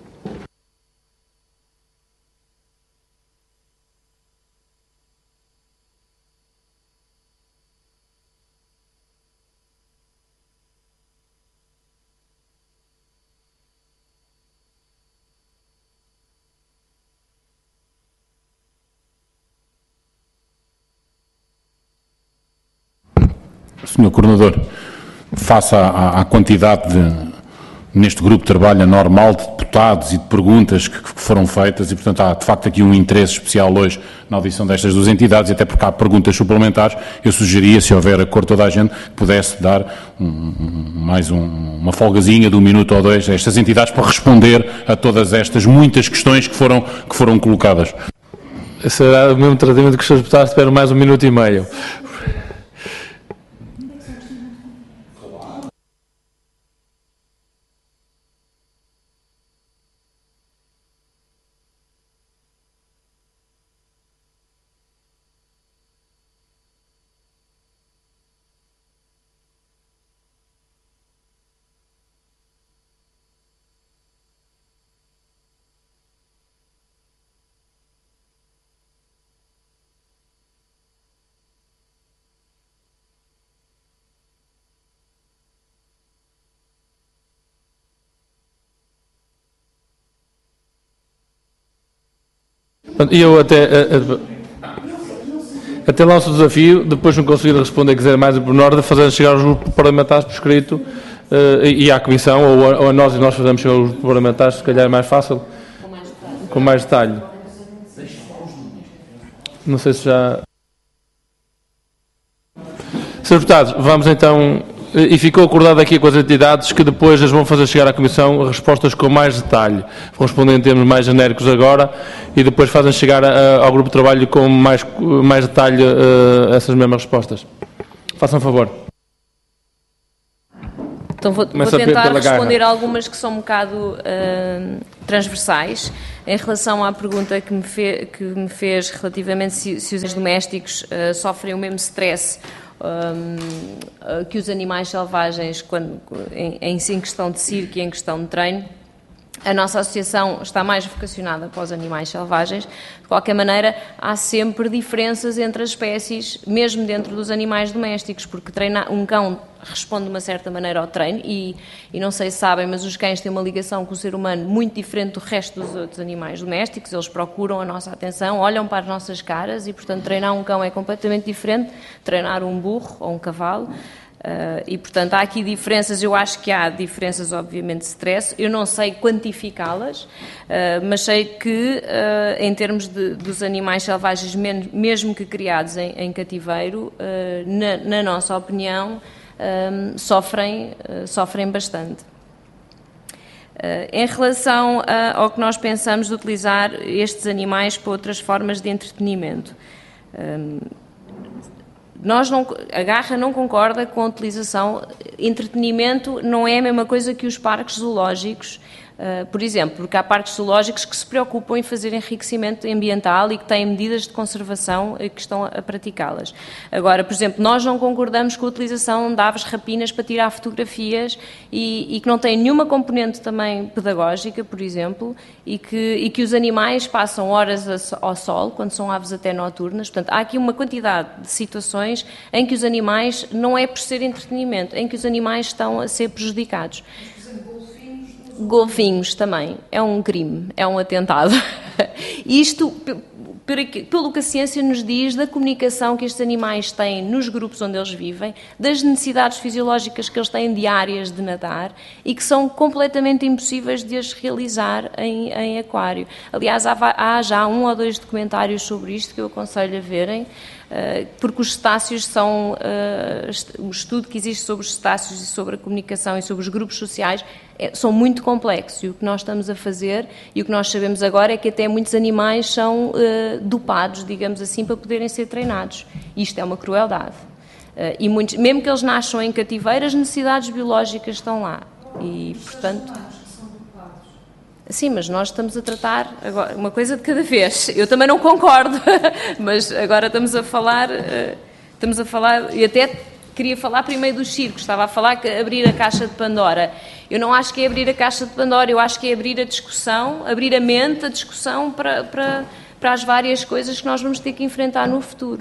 Sr. Coordenador, face à quantidade neste grupo de trabalho anormal de deputados e de perguntas que foram feitas e, portanto, há de facto aqui um interesse especial hoje na audição destas duas entidades, e até porque há perguntas suplementares, eu sugeria, se houver acordo toda a gente, que pudesse dar uma folgazinha de um minuto ou dois a estas entidades para responder a todas estas muitas questões que foram colocadas. Será o mesmo tratamento que os seus deputados tiveram mais 1 minuto e meio. E eu até lanço o desafio, depois não conseguir responder, quiser mais por ordem, de fazer chegar aos grupos parlamentares por escrito e à Comissão, ou a nós, e nós fazemos chegar aos grupos parlamentares, se calhar é mais fácil, com mais detalhe. Não sei se já... Senhores deputados, vamos então... E ficou acordado aqui com as entidades que depois as vão fazer chegar à Comissão respostas com mais detalhe. Vão responder em termos mais genéricos agora e depois fazem chegar ao grupo de trabalho com mais detalhe essas mesmas respostas. Façam favor. Então vou tentar responder algumas que são um bocado transversais. Em relação à pergunta que me fez relativamente se os domésticos sofrem o mesmo stress que os animais selvagens em questão de circo e em questão de treino. A nossa associação está mais vocacionada para os animais selvagens. De qualquer maneira, há sempre diferenças entre as espécies, mesmo dentro dos animais domésticos, porque um cão responde de uma certa maneira ao treino e não sei se sabem, mas os cães têm uma ligação com o ser humano muito diferente do resto dos outros animais domésticos. Eles procuram a nossa atenção, olham para as nossas caras e, portanto, treinar um cão é completamente diferente de treinar um burro ou um cavalo. E, portanto, há aqui diferenças. Eu acho que há diferenças, obviamente, de stress. Eu não sei quantificá-las, mas sei que, em termos dos animais selvagens, mesmo que criados em cativeiro, na nossa opinião, sofrem bastante. Em relação ao que nós pensamos de utilizar estes animais para outras formas de entretenimento, a Garra não concorda com a utilização. Entretenimento não é a mesma coisa que os parques zoológicos, por exemplo, porque há parques zoológicos que se preocupam em fazer enriquecimento ambiental e que têm medidas de conservação que estão a praticá-las. Agora, por exemplo, nós não concordamos com a utilização de aves rapinas para tirar fotografias e que não tem nenhuma componente também pedagógica, por exemplo, e que os animais passam horas ao sol, quando são aves até noturnas. Portanto, há aqui uma quantidade de situações em que os animais, não é por ser entretenimento, em que os animais estão a ser prejudicados. Golfinhos também, é um crime, é um atentado. Isto pelo que a ciência nos diz, da comunicação que estes animais têm nos grupos onde eles vivem, das necessidades fisiológicas que eles têm diárias de nadar e que são completamente impossíveis de as realizar em aquário. Aliás, há já 1 ou 2 documentários sobre isto que eu aconselho a verem, porque os cetáceos são, o estudo que existe sobre os cetáceos e sobre a comunicação e sobre os grupos sociais são muito complexos, e o que nós estamos a fazer e o que nós sabemos agora é que até muitos animais são dopados, digamos assim, para poderem ser treinados. Isto é uma crueldade. E muitos, mesmo que eles nasçam em cativeiro, as necessidades biológicas estão lá. E, portanto... Sim, mas nós estamos a tratar agora, uma coisa de cada vez. Eu também não concordo, mas agora estamos a falar, e até queria falar primeiro dos circos, estava a falar que abrir a caixa de Pandora. Eu não acho que é abrir a caixa de Pandora, eu acho que é abrir a discussão, abrir a mente, a discussão para as várias coisas que nós vamos ter que enfrentar no futuro.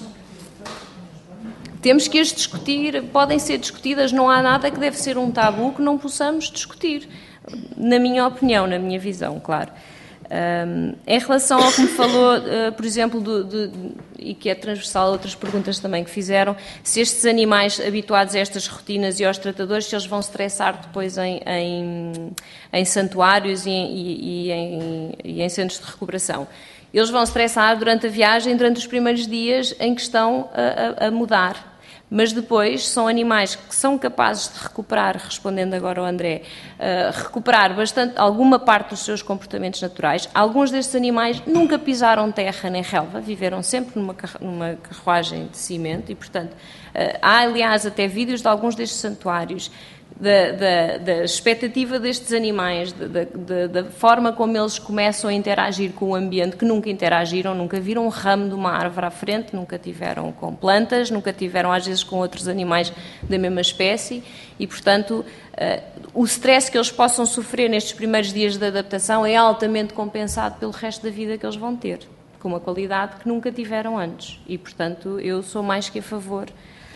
Temos que as discutir, podem ser discutidas, não há nada que deve ser um tabu que não possamos discutir. Na minha opinião, na minha visão, claro. Em relação ao que me falou, por exemplo, e que é transversal a outras perguntas também que fizeram, se estes animais habituados a estas rotinas e aos tratadores, se eles vão estressar depois em santuários e em centros de recuperação. Eles vão estressar durante a viagem, durante os primeiros dias em que estão a mudar. Mas depois são animais que são capazes de recuperar, respondendo agora ao André, recuperar alguma parte dos seus comportamentos naturais. Alguns destes animais nunca pisaram terra nem relva, viveram sempre numa carruagem de cimento e, portanto, há, aliás, até vídeos de alguns destes santuários da expectativa destes animais, da forma como eles começam a interagir com o ambiente, que nunca interagiram, nunca viram um ramo de uma árvore à frente, nunca tiveram com plantas, nunca tiveram às vezes com outros animais da mesma espécie e, portanto, o stress que eles possam sofrer nestes primeiros dias de adaptação é altamente compensado pelo resto da vida que eles vão ter, com uma qualidade que nunca tiveram antes e, portanto, eu sou mais que a favor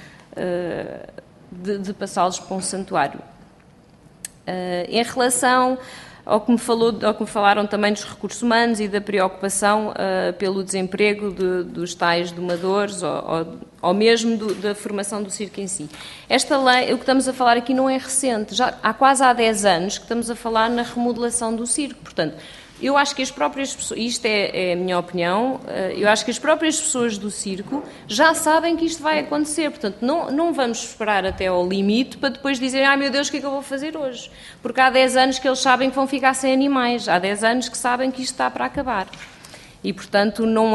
de passá-los para um santuário. Em relação ao que me falaram também dos recursos humanos e da preocupação pelo desemprego dos tais domadores ou mesmo da formação do circo em si. Esta lei, o que estamos a falar aqui não é recente, já há quase 10 anos que estamos a falar na remodelação do circo, portanto, eu acho que as próprias pessoas, isto é a minha opinião, eu acho que as próprias pessoas do circo já sabem que isto vai acontecer, portanto não vamos esperar até ao limite para depois dizer, meu Deus, o que é que eu vou fazer hoje? Porque há 10 anos que eles sabem que vão ficar sem animais, há 10 anos que sabem que isto está para acabar. E, portanto, não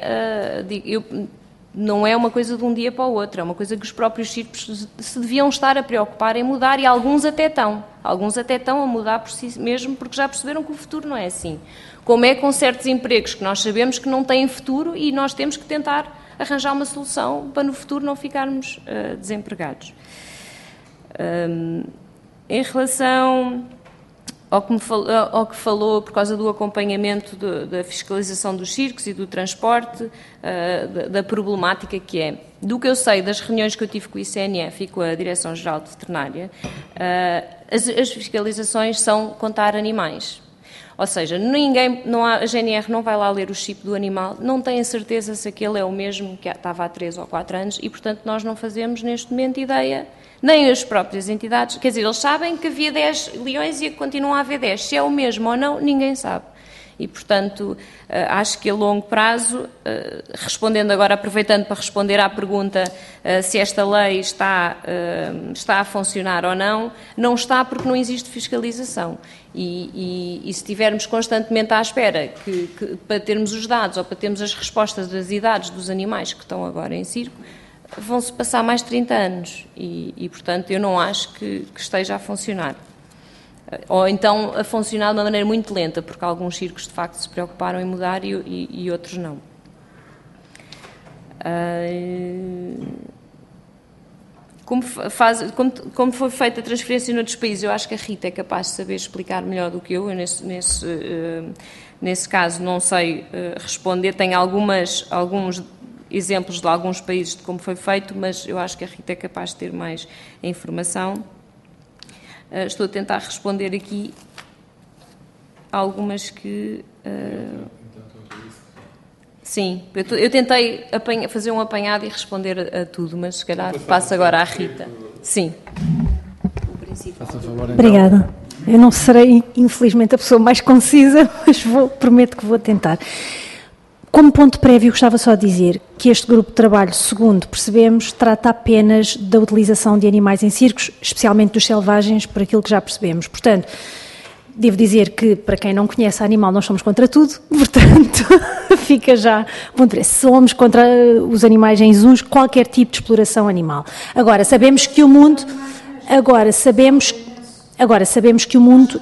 é uma coisa de um dia para o outro, é uma coisa que os próprios circos se deviam estar a preocupar em mudar e alguns até estão a mudar por si mesmo porque já perceberam que o futuro não é assim. Como é com certos empregos que nós sabemos que não têm futuro e nós temos que tentar arranjar uma solução para no futuro não ficarmos desempregados. Em relação ao que falou por causa do acompanhamento da fiscalização dos circos e do transporte, da problemática que é. Do que eu sei das reuniões que eu tive com o ICNF e com a Direção-Geral de Veterinária, as fiscalizações são contar animais. Ou seja, a GNR não vai lá ler o chip do animal, não tem a certeza se aquele é o mesmo que estava há 3 ou 4 anos e, portanto, nós não fazemos neste momento ideia, nem as próprias entidades, quer dizer, eles sabem que havia 10 leões e que continuam a haver 10. Se é o mesmo ou não, ninguém sabe. E, portanto, acho que a longo prazo, respondendo agora, aproveitando para responder à pergunta se esta lei está a funcionar ou não, não está porque não existe fiscalização. E se estivermos constantemente à espera que para termos os dados ou para termos as respostas das idades dos animais que estão agora em circo, vão-se passar mais de 30 anos e, portanto, eu não acho que esteja a funcionar. Ou então a funcionar de uma maneira muito lenta, porque alguns circos, de facto, se preocuparam em mudar e outros não. Como foi feita a transferência noutros países, eu acho que a Rita é capaz de saber explicar melhor do que eu. Nesse caso, não sei responder. Tenho alguns exemplos de alguns países de como foi feito, mas eu acho que a Rita é capaz de ter mais informação. Estou a tentar responder aqui algumas que... Sim, eu tentei fazer um apanhado e responder a tudo, mas se calhar passo agora à Rita. Sim. Obrigada. Eu não serei, infelizmente, a pessoa mais concisa, mas prometo que vou tentar. Como ponto prévio, gostava só de dizer que este grupo de trabalho, segundo percebemos, trata apenas da utilização de animais em circos, especialmente dos selvagens, por aquilo que já percebemos. Portanto, devo dizer que, para quem não conhece a Animal, nós somos contra tudo, portanto, fica já bom interesse. Somos contra os animais em zoos, qualquer tipo de exploração animal. Agora, sabemos que o mundo... Agora, sabemos que o mundo...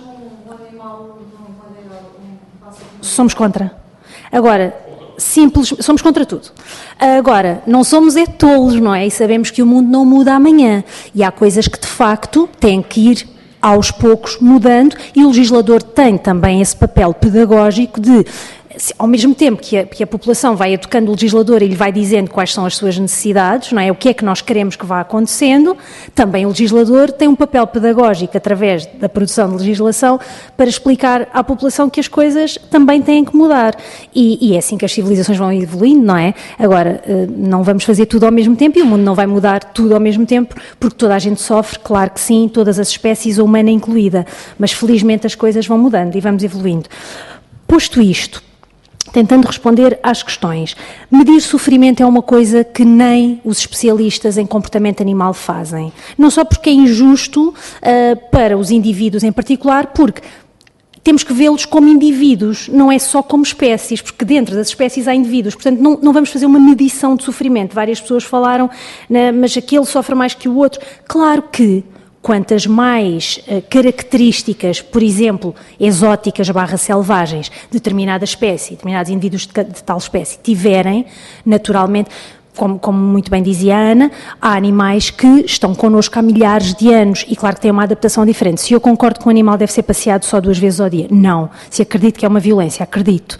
Somos contra. Agora... somos contra tudo. Agora, não somos tolos, não é? E sabemos que o mundo não muda amanhã. E há coisas que, de facto, têm que ir aos poucos mudando, e o legislador tem também esse papel pedagógico de, ao mesmo tempo que a população vai educando o legislador e lhe vai dizendo quais são as suas necessidades, não é? O que é que nós queremos que vá acontecendo, também o legislador tem um papel pedagógico através da produção de legislação para explicar à população que as coisas também têm que mudar. E é assim que as civilizações vão evoluindo, não é? Agora, não vamos fazer tudo ao mesmo tempo e o mundo não vai mudar tudo ao mesmo tempo, porque toda a gente sofre, claro que sim, todas as espécies, a humana incluída, mas felizmente as coisas vão mudando e vamos evoluindo. Posto isto, tentando responder às questões. Medir sofrimento é uma coisa que nem os especialistas em comportamento animal fazem. Não só porque é injusto para os indivíduos em particular, porque temos que vê-los como indivíduos, não é só como espécies, porque dentro das espécies há indivíduos. Portanto, não vamos fazer uma medição de sofrimento. Várias pessoas falaram, mas aquele sofre mais que o outro. Claro que quantas mais características, por exemplo, exóticas / selvagens, determinada espécie, determinados indivíduos de tal espécie tiverem, naturalmente, como muito bem dizia a Ana, há animais que estão connosco há milhares de anos e claro que têm uma adaptação diferente. Se eu concordo que um animal deve ser passeado só 2 vezes ao dia, não. Se acredito que é uma violência, acredito.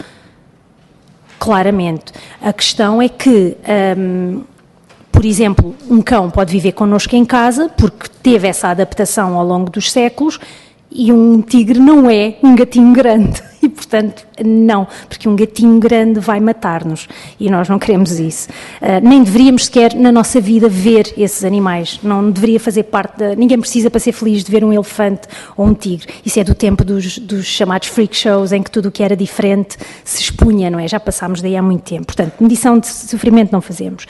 Claramente. A questão é que... por exemplo, um cão pode viver connosco em casa porque teve essa adaptação ao longo dos séculos e um tigre não é um gatinho grande e, portanto, não, porque um gatinho grande vai matar-nos e nós não queremos isso. Nem deveríamos sequer na nossa vida ver esses animais, não deveria fazer parte ninguém precisa para ser feliz de ver um elefante ou um tigre. Isso é do tempo dos chamados freak shows em que tudo o que era diferente se expunha, não é? Já passámos daí há muito tempo. Portanto, medição de sofrimento não fazemos.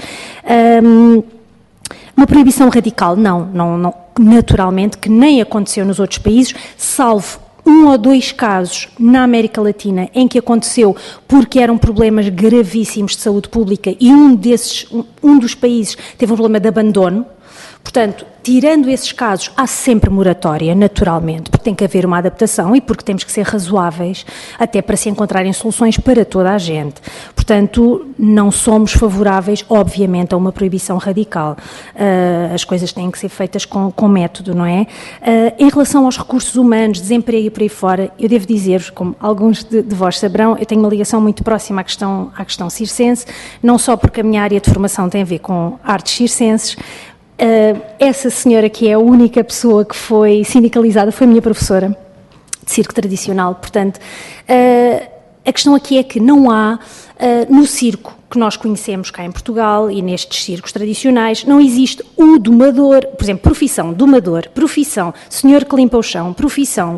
Uma proibição radical, não, naturalmente, que nem aconteceu nos outros países, salvo 1 ou 2 casos na América Latina em que aconteceu porque eram problemas gravíssimos de saúde pública e um dos países teve um problema de abandono. Portanto, tirando esses casos, há sempre moratória, naturalmente, porque tem que haver uma adaptação e porque temos que ser razoáveis até para se encontrarem soluções para toda a gente. Portanto, não somos favoráveis, obviamente, a uma proibição radical. As coisas têm que ser feitas com método, não é? Em relação aos recursos humanos, desemprego e por aí fora, eu devo dizer-vos, como alguns de vós saberão, eu tenho uma ligação muito próxima à questão circense, não só porque a minha área de formação tem a ver com artes circenses. Essa senhora que é a única pessoa que foi sindicalizada foi a minha professora de circo tradicional. Portanto, a questão aqui é que não há, no circo que nós conhecemos cá em Portugal e nestes circos tradicionais, não existe o domador, por exemplo, profissão domador, profissão senhor que limpa o chão, profissão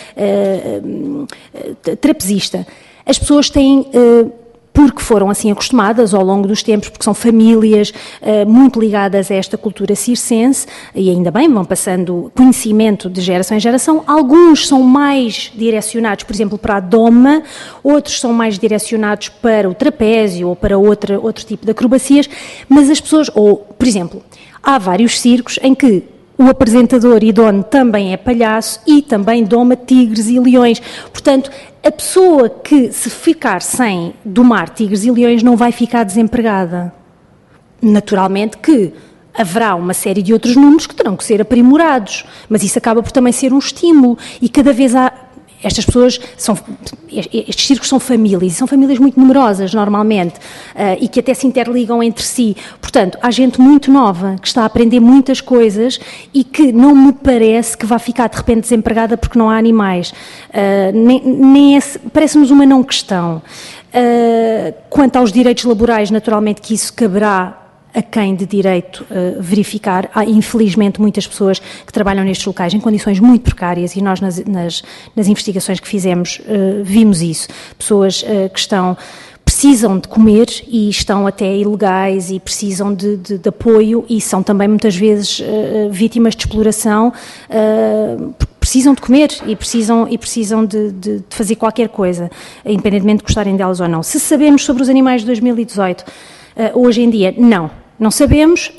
trapezista. As pessoas têm... porque foram assim acostumadas ao longo dos tempos, porque são famílias muito ligadas a esta cultura circense, e ainda bem, vão passando conhecimento de geração em geração. Alguns são mais direcionados, por exemplo, para a doma, outros são mais direcionados para o trapézio ou para outro tipo de acrobacias, mas as pessoas, ou, por exemplo, há vários circos em que o apresentador e dono também é palhaço e também doma tigres e leões. Portanto, a pessoa que se ficar sem domar tigres e leões não vai ficar desempregada. Naturalmente que haverá uma série de outros números que terão que ser aprimorados, mas isso acaba por também ser um estímulo e cada vez há... Estas pessoas estes circos são famílias muito numerosas normalmente, e que até se interligam entre si. Portanto, há gente muito nova que está a aprender muitas coisas e que não me parece que vá ficar de repente desempregada porque não há animais. Parece-nos uma não questão. Quanto aos direitos laborais, naturalmente que isso caberá a quem de direito verificar. Há, infelizmente, muitas pessoas que trabalham nestes locais em condições muito precárias e nós, nas investigações que fizemos, vimos isso. Pessoas que precisam de comer e estão até ilegais e precisam de apoio e são também muitas vezes vítimas de exploração, precisam de comer e precisam de fazer qualquer coisa, independentemente de gostarem delas ou não. Se sabemos sobre os animais de 2018, hoje em dia, não sabemos.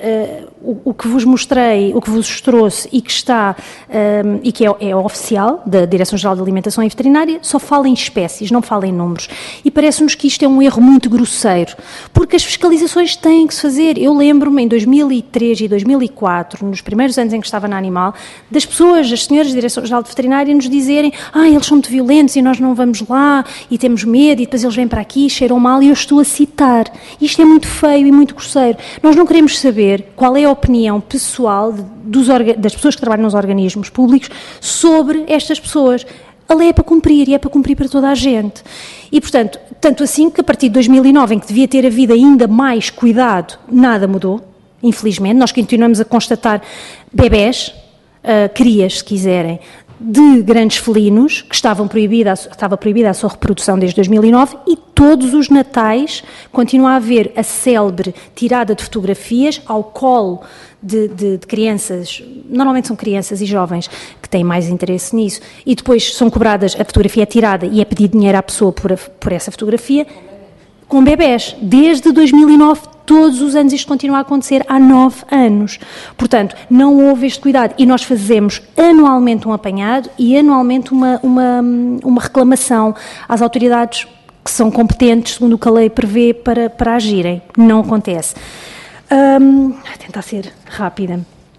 O que vos mostrei, o que vos trouxe e que está, e que é oficial da Direção-Geral de Alimentação e Veterinária, só fala em espécies, não fala em números. E parece-nos que isto é um erro muito grosseiro, porque as fiscalizações têm que se fazer. Eu lembro-me, em 2003 e 2004, nos primeiros anos em que estava na Animal, das pessoas, as senhoras da Direção-Geral de Veterinária, nos dizerem: eles são muito violentos e nós não vamos lá, e temos medo, e depois eles vêm para aqui, cheiram mal, e eu estou a citar. Isto é muito feio e muito grosseiro. Nós não queremos saber qual é a opinião pessoal das pessoas que trabalham nos organismos públicos sobre estas pessoas. A lei é para cumprir, e é para cumprir para toda a gente. E, portanto, tanto assim que a partir de 2009, em que devia ter havido ainda mais cuidado, nada mudou, infelizmente. Nós continuamos a constatar bebés, crias, se quiserem, de grandes felinos, que estava proibida a sua reprodução desde 2009, e todos os natais continua a haver a célebre tirada de fotografias ao colo de crianças, normalmente são crianças e jovens que têm mais interesse nisso, e depois são cobradas, a fotografia é tirada e é pedido dinheiro à pessoa por essa fotografia, com bebés. Desde 2009, todos os anos isto continua a acontecer, há 9 anos. Portanto, não houve este cuidado. E nós fazemos anualmente um apanhado e anualmente uma reclamação às autoridades que são competentes, segundo o que a lei prevê, para agirem. Não acontece. Vou tentar ser rápida.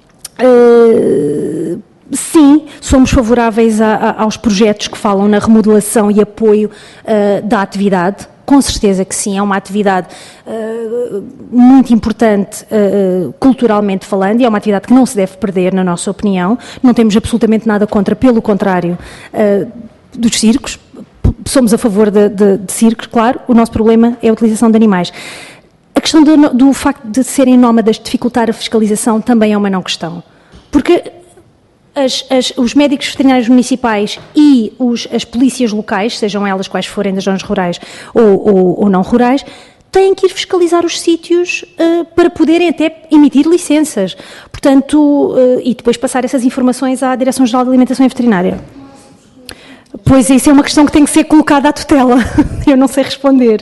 Sim, somos favoráveis aos projetos que falam na remodelação e apoio da atividade. Com certeza que sim, é uma atividade muito importante culturalmente falando, e é uma atividade que não se deve perder, na nossa opinião. Não temos absolutamente nada contra, pelo contrário, dos circos. Somos a favor de circos, claro. O nosso problema é a utilização de animais. A questão do facto de serem nómadas dificultar a fiscalização também é uma não questão. Porque os médicos veterinários municipais e as polícias locais, sejam elas quais forem das zonas rurais ou não rurais, têm que ir fiscalizar os sítios para poderem até emitir licenças. Portanto, e depois passar essas informações à Direção-Geral de Alimentação e Veterinária. Pois isso é uma questão que tem que ser colocada à tutela. Eu não sei responder.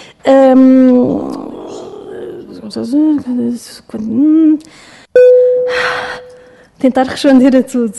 Tentar responder a tudo.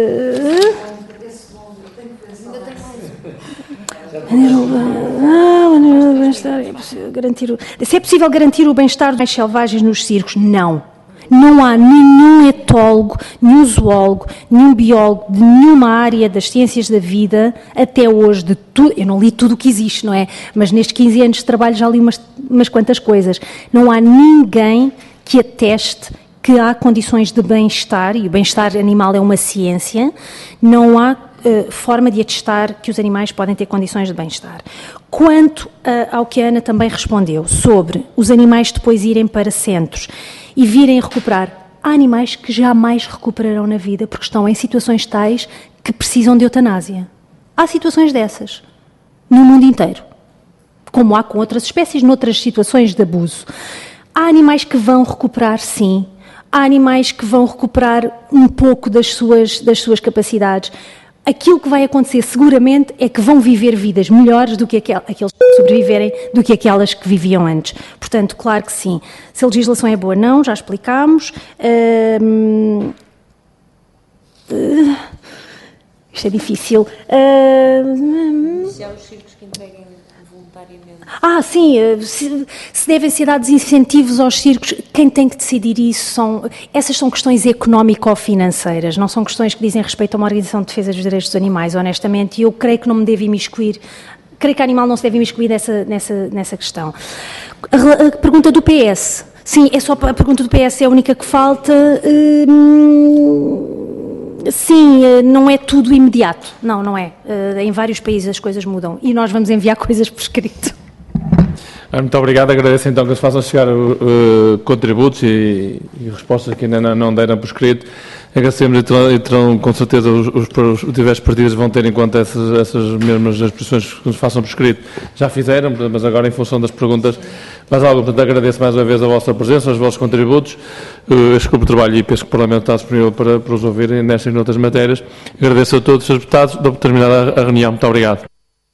Se é possível garantir o bem-estar dos animais selvagens nos circos? Não. Não há nenhum etólogo, nenhum zoólogo, nenhum biólogo de nenhuma área das ciências da vida, até hoje, de tudo. Eu não li tudo o que existe, não é? Mas nestes 15 anos de trabalho já li umas quantas coisas. Não há ninguém que ateste que há condições de bem-estar, e o bem-estar animal é uma ciência, não há forma de atestar que os animais podem ter condições de bem-estar. Quanto ao que a Ana também respondeu, sobre os animais depois irem para centros e virem recuperar, há animais que jamais recuperarão na vida porque estão em situações tais que precisam de eutanásia. Há situações dessas no mundo inteiro, como há com outras espécies, noutras situações de abuso. Há animais que vão recuperar, sim. Há animais que vão recuperar um pouco das suas capacidades. Aquilo que vai acontecer seguramente é que vão viver vidas melhores do que aqueles que sobreviverem, do que aquelas que viviam antes. Portanto, claro que sim. Se a legislação é boa, não, já explicámos. Isto é difícil. Se há os circos que entreguem voluntariamente. Sim, se devem ser dados incentivos aos circos, quem tem que decidir isso essas são questões económico-financeiras, não são questões que dizem respeito a uma organização de defesa dos direitos dos animais, honestamente, e eu creio que não me devo imiscuir, creio que a Animal não se deve imiscuir nessa questão. A pergunta do PS, sim, é só a pergunta do PS, é a única que falta. sim, não é tudo imediato. Não é. Em vários países as coisas mudam e nós vamos enviar coisas por escrito. Muito obrigado. Agradeço então que se façam chegar contributos e respostas que ainda não deram por escrito. Agradecemos e terão com certeza os diversos partidos vão ter em conta essas mesmas expressões que nos façam por escrito. Já fizeram, mas agora em função das perguntas, mas algo, portanto, agradeço mais uma vez a vossa presença, os vossos contributos. Este grupo de trabalho e penso que o Parlamento está disponível para os ouvirem nestas e noutras matérias. Agradeço a todos os deputados. Dou por terminada a reunião. Muito obrigado.